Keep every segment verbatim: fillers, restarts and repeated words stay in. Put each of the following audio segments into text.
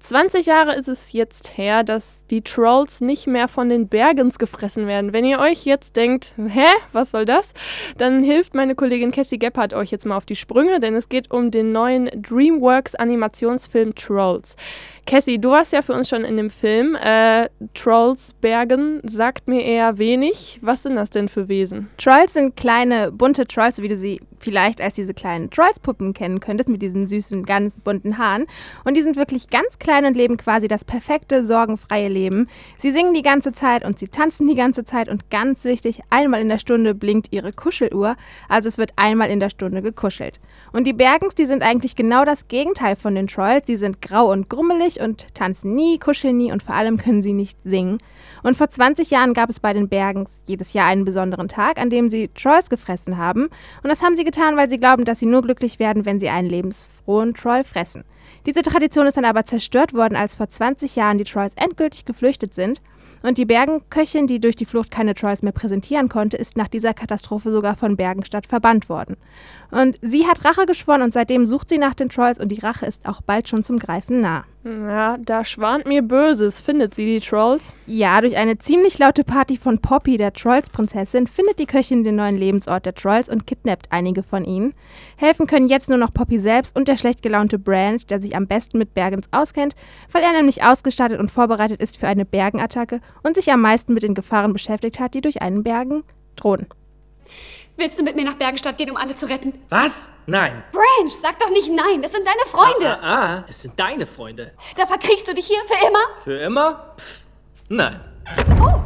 zwanzig Jahre ist es jetzt her, dass die Trolls nicht mehr von den Bergens gefressen werden. Wenn ihr euch jetzt denkt, hä, was soll das? Dann hilft meine Kollegin Cassie Gebhardt euch jetzt mal auf die Sprünge, denn es geht um den neuen DreamWorks-Animationsfilm Trolls. Cassie, du warst ja für uns schon in dem Film. Äh, Trolls Bergen sagt mir eher wenig. Was sind das denn für Wesen? Trolls sind kleine, bunte Trolls, wie du sie vielleicht als diese kleinen Trolls-Puppen kennen könntest, mit diesen süßen, ganz bunten Haaren. Und die sind wirklich ganz klein und leben quasi das perfekte, sorgenfreie Leben. Sie singen die ganze Zeit und sie tanzen die ganze Zeit und ganz wichtig, einmal in der Stunde blinkt ihre Kuscheluhr, also es wird einmal in der Stunde gekuschelt. Und die Bergens, die sind eigentlich genau das Gegenteil von den Trolls. Sie sind grau und grummelig und tanzen nie, kuscheln nie und vor allem können sie nicht singen. Und vor zwanzig Jahren gab es bei den Bergens jedes Jahr einen besonderen Tag, an dem sie Trolls gefressen haben. Und das haben sie getan, weil sie glauben, dass sie nur glücklich werden, wenn sie einen lebensfrohen Troll fressen. Diese Tradition ist dann aber zerstört worden, als vor zwanzig Jahren die Trolls endgültig geflüchtet sind. Und die Bergenköchin, die durch die Flucht keine Trolls mehr präsentieren konnte, ist nach dieser Katastrophe sogar von Bergenstadt verbannt worden. Und sie hat Rache geschworen und seitdem sucht sie nach den Trolls und die Rache ist auch bald schon zum Greifen nah. Ja, da schwant mir Böses. Findet sie die Trolls? Ja, durch eine ziemlich laute Party von Poppy, der Trolls-Prinzessin, findet die Köchin den neuen Lebensort der Trolls und kidnappt einige von ihnen. Helfen können jetzt nur noch Poppy selbst und der schlecht gelaunte Branch, der sich am besten mit Bergens auskennt, weil er nämlich ausgestattet und vorbereitet ist für eine Bergenattacke und sich am meisten mit den Gefahren beschäftigt hat, die durch einen Bergen drohen. Willst du mit mir nach Bergenstadt gehen, um alle zu retten? Was? Nein. Branch, sag doch nicht nein, das sind deine Freunde. Ah, ah, ah, es sind deine Freunde. Da verkriegst du dich hier für immer? Für immer? Pff, nein. Oh.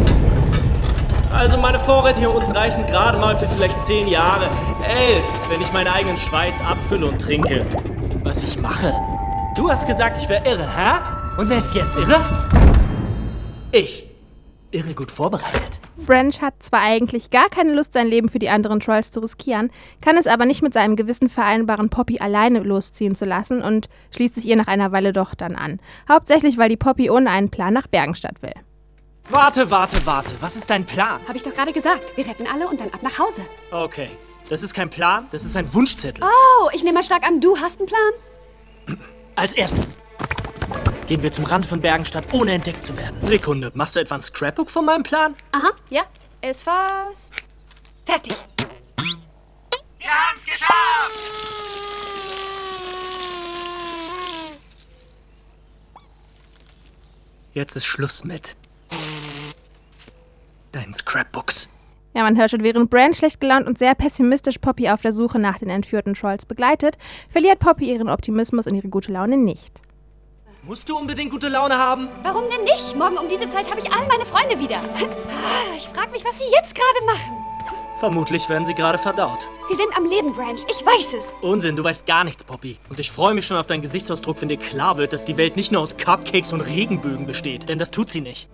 Also meine Vorräte hier unten reichen gerade mal für vielleicht zehn Jahre. Elf, wenn ich meinen eigenen Schweiß abfülle und trinke. Was ich mache? Du hast gesagt, ich wäre irre, hä? Und wer ist jetzt irre? Ich. Irre gut vorbereitet. Branch hat zwar eigentlich gar keine Lust, sein Leben für die anderen Trolls zu riskieren, kann es aber nicht mit seinem Gewissen vereinbaren, Poppy alleine losziehen zu lassen und schließt sich ihr nach einer Weile doch dann an. Hauptsächlich, weil die Poppy ohne einen Plan nach Bergenstadt will. Warte, warte, warte. Was ist dein Plan? Hab ich doch gerade gesagt. Wir retten alle und dann ab nach Hause. Okay. Das ist kein Plan, das ist ein Wunschzettel. Oh, ich nehme mal stark an, du hast einen Plan? Als erstes gehen wir zum Rand von Bergenstadt, ohne entdeckt zu werden. Sekunde, machst du etwa ein Scrapbook von meinem Plan? Aha, ja. Ist fast fertig. Wir haben's geschafft! Jetzt ist Schluss mit deinen Scrapbooks. Ja, man hört schon, während Branch schlecht gelaunt und sehr pessimistisch Poppy auf der Suche nach den entführten Trolls begleitet, verliert Poppy ihren Optimismus und ihre gute Laune nicht. Musst du unbedingt gute Laune haben? Warum denn nicht? Morgen um diese Zeit habe ich all meine Freunde wieder. Ich frage mich, was sie jetzt gerade machen. Vermutlich werden sie gerade verdaut. Sie sind am Leben, Branch. Ich weiß es. Unsinn, du weißt gar nichts, Poppy. Und ich freue mich schon auf deinen Gesichtsausdruck, wenn dir klar wird, dass die Welt nicht nur aus Cupcakes und Regenbögen besteht. Denn das tut sie nicht.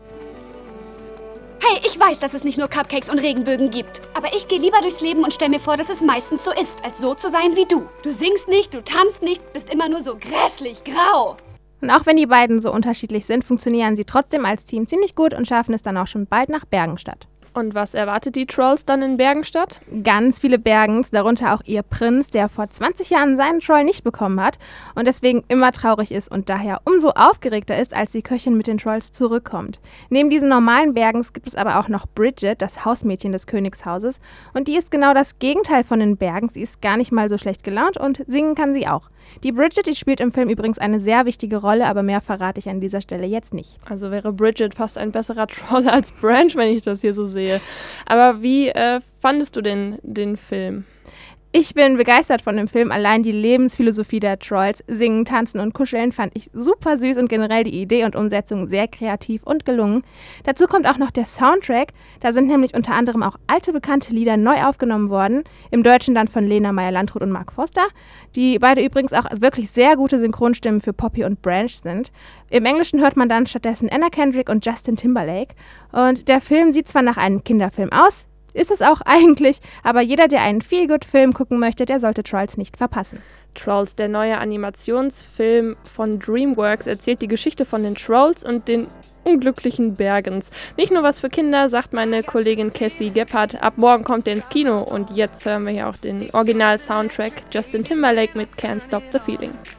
Hey, ich weiß, dass es nicht nur Cupcakes und Regenbögen gibt. Aber ich gehe lieber durchs Leben und stell mir vor, dass es meistens so ist, als so zu sein wie du. Du singst nicht, du tanzt nicht, bist immer nur so grässlich grau. Und auch wenn die beiden so unterschiedlich sind, funktionieren sie trotzdem als Team ziemlich gut und schaffen es dann auch schon bald nach Bergenstadt. Und was erwartet die Trolls dann in Bergenstadt? Ganz viele Bergens, darunter auch ihr Prinz, der vor zwanzig Jahren seinen Troll nicht bekommen hat und deswegen immer traurig ist und daher umso aufgeregter ist, als die Köchin mit den Trolls zurückkommt. Neben diesen normalen Bergens gibt es aber auch noch Bridget, das Hausmädchen des Königshauses, und die ist genau das Gegenteil von den Bergens. Sie ist gar nicht mal so schlecht gelaunt und singen kann sie auch. Die Bridget, die spielt im Film übrigens eine sehr wichtige Rolle, aber mehr verrate ich an dieser Stelle jetzt nicht. Also wäre Bridget fast ein besserer Troll als Branch, wenn ich das hier so sehe. Aber wie äh, fandest du denn den Film? Ich bin begeistert von dem Film. Allein die Lebensphilosophie der Trolls, Singen, Tanzen und Kuscheln, fand ich super süß und generell die Idee und Umsetzung sehr kreativ und gelungen. Dazu kommt auch noch der Soundtrack. Da sind nämlich unter anderem auch alte bekannte Lieder neu aufgenommen worden. Im Deutschen dann von Lena Meyer-Landrut und Mark Forster, die beide übrigens auch wirklich sehr gute Synchronstimmen für Poppy und Branch sind. Im Englischen hört man dann stattdessen Anna Kendrick und Justin Timberlake. Und der Film sieht zwar nach einem Kinderfilm aus, ist es auch eigentlich, aber jeder, der einen Feel-Good-Film gucken möchte, der sollte Trolls nicht verpassen. Trolls, der neue Animationsfilm von DreamWorks, erzählt die Geschichte von den Trolls und den unglücklichen Bergens. Nicht nur was für Kinder, sagt meine Kollegin Cassie Gebhardt. Ab morgen kommt er ins Kino und jetzt hören wir hier auch den Original-Soundtrack Justin Timberlake mit Can't Stop the Feeling.